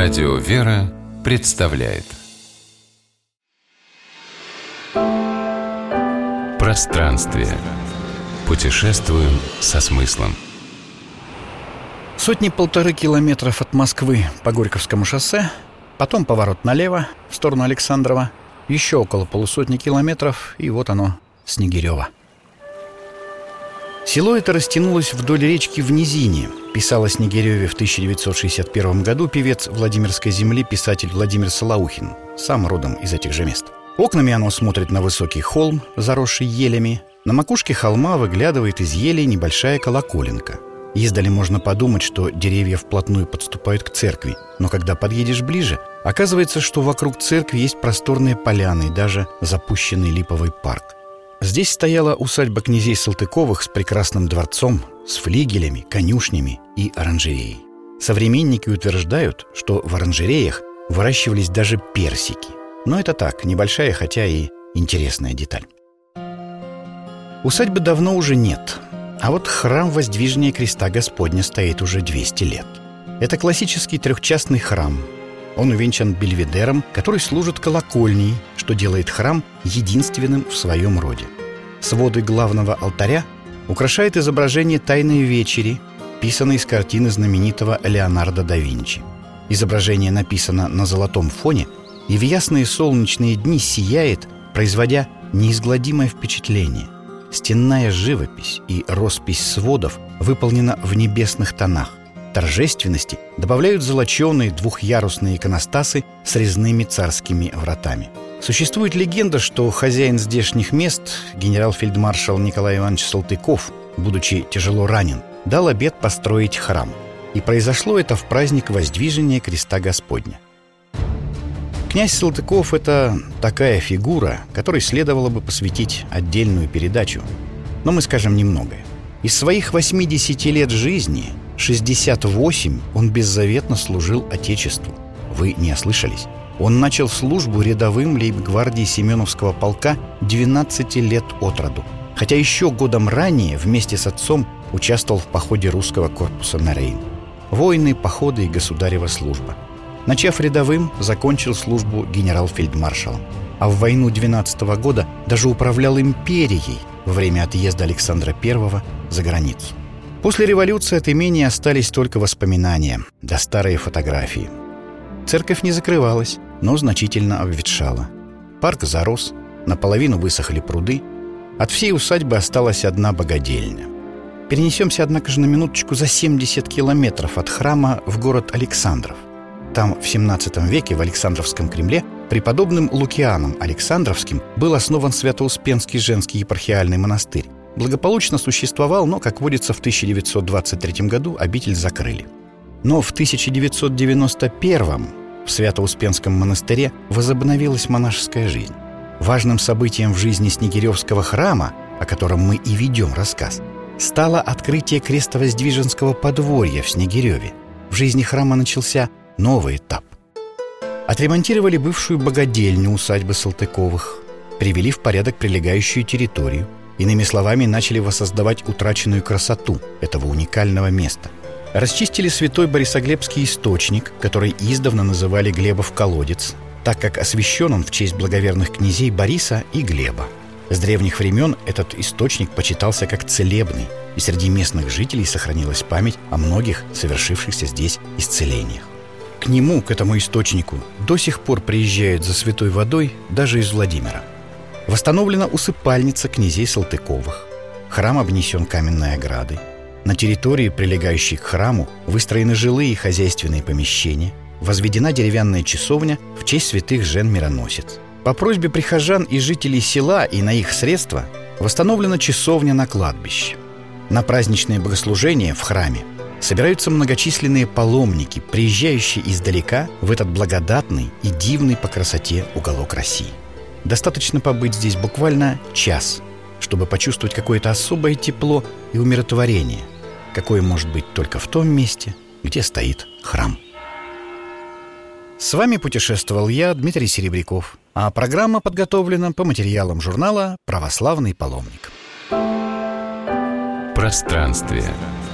Радио «Вера» представляет Пространствие. Путешествуем со смыслом. Сотни-полторы километров от Москвы по Горьковскому шоссе, потом поворот налево в сторону Александрова, еще около полусотни километров, и вот оно, Снегирёво. Село это растянулось вдоль речки в низине, писал о Снегирёве в 1961 году певец Владимирской земли, писатель Владимир Солоухин, сам родом из этих же мест. Окнами оно смотрит на высокий холм, заросший елями. На макушке холма выглядывает из елей небольшая колоколенка. Издали можно подумать, что деревья вплотную подступают к церкви, но когда подъедешь ближе, оказывается, что вокруг церкви есть просторные поляны и даже запущенный липовый парк. Здесь стояла усадьба князей Салтыковых с прекрасным дворцом, с флигелями, конюшнями и оранжереей. Современники утверждают, что в оранжереях выращивались даже персики. Но это так, небольшая, хотя и интересная деталь. Усадьбы давно уже нет, а вот храм Воздвижения Креста Господня стоит уже 200 лет. Это классический трехчастный храм. Он увенчан бельведером, который служит колокольней, что делает храм единственным в своем роде. Своды главного алтаря украшает изображение Тайной вечери, писанной с картины знаменитого Леонардо да Винчи. Изображение написано на золотом фоне и в ясные солнечные дни сияет, производя неизгладимое впечатление. Стенная живопись и роспись сводов выполнена в небесных тонах. Торжественности добавляют золоченые двухъярусные иконостасы с резными царскими вратами. Существует легенда, что хозяин здешних мест, генерал-фельдмаршал Николай Иванович Салтыков, будучи тяжело ранен, дал обет построить храм. И произошло это в праздник Воздвижения Креста Господня. Князь Салтыков – это такая фигура, которой следовало бы посвятить отдельную передачу. Но мы скажем немногое. Из своих 80 лет жизни 68 он беззаветно служил Отечеству. Вы не ослышались. Он начал службу рядовым лейб-гвардии Семеновского полка 12 лет от роду. Хотя еще годом ранее вместе с отцом участвовал в походе русского корпуса на Рейн. Войны, походы и государева служба. Начав рядовым, закончил службу генерал-фельдмаршалом. А в войну 12 года даже управлял империей во время отъезда Александра I за границу. После революции от имени остались только воспоминания, да старые фотографии. Церковь не закрывалась, но значительно обветшала. Парк зарос, наполовину высохли пруды. От всей усадьбы осталась одна богадельня. Перенесемся, однако же, на минуточку за 70 километров от храма в город Александров. Там в XVII веке в Александровском Кремле преподобным Лукианом Александровским был основан Свято-Успенский женский епархиальный монастырь. Благополучно существовал, но, как водится, в 1923 году обитель закрыли. Но в 1991 в Свято-Успенском монастыре возобновилась монашеская жизнь. Важным событием в жизни Снегирёвского храма, о котором мы и ведем рассказ, стало открытие крестовоздвиженского подворья в Снегирёве. В жизни храма начался новый этап. Отремонтировали бывшую богадельню усадьбы Салтыковых, привели в порядок прилегающую территорию. Иными словами, начали воссоздавать утраченную красоту этого уникального места. Расчистили святой Борисоглебский источник, который издавна называли Глебов колодец, так как освящен он в честь благоверных князей Бориса и Глеба. С древних времен этот источник почитался как целебный, и среди местных жителей сохранилась память о многих совершившихся здесь исцелениях. К нему, к этому источнику, до сих пор приезжают за святой водой даже из Владимира. Восстановлена усыпальница князей Салтыковых. Храм обнесен каменной оградой. На территории, прилегающей к храму, выстроены жилые и хозяйственные помещения. Возведена деревянная часовня в честь святых жен-мироносец. По просьбе прихожан и жителей села и на их средства восстановлена часовня на кладбище. На праздничные богослужения в храме собираются многочисленные паломники, приезжающие издалека в этот благодатный и дивный по красоте уголок России. Достаточно побыть здесь буквально час, чтобы почувствовать какое-то особое тепло и умиротворение, какое может быть только в том месте, где стоит храм. С вами путешествовал я, Дмитрий Серебряков, а программа подготовлена по материалам журнала «Православный паломник». Пространствие.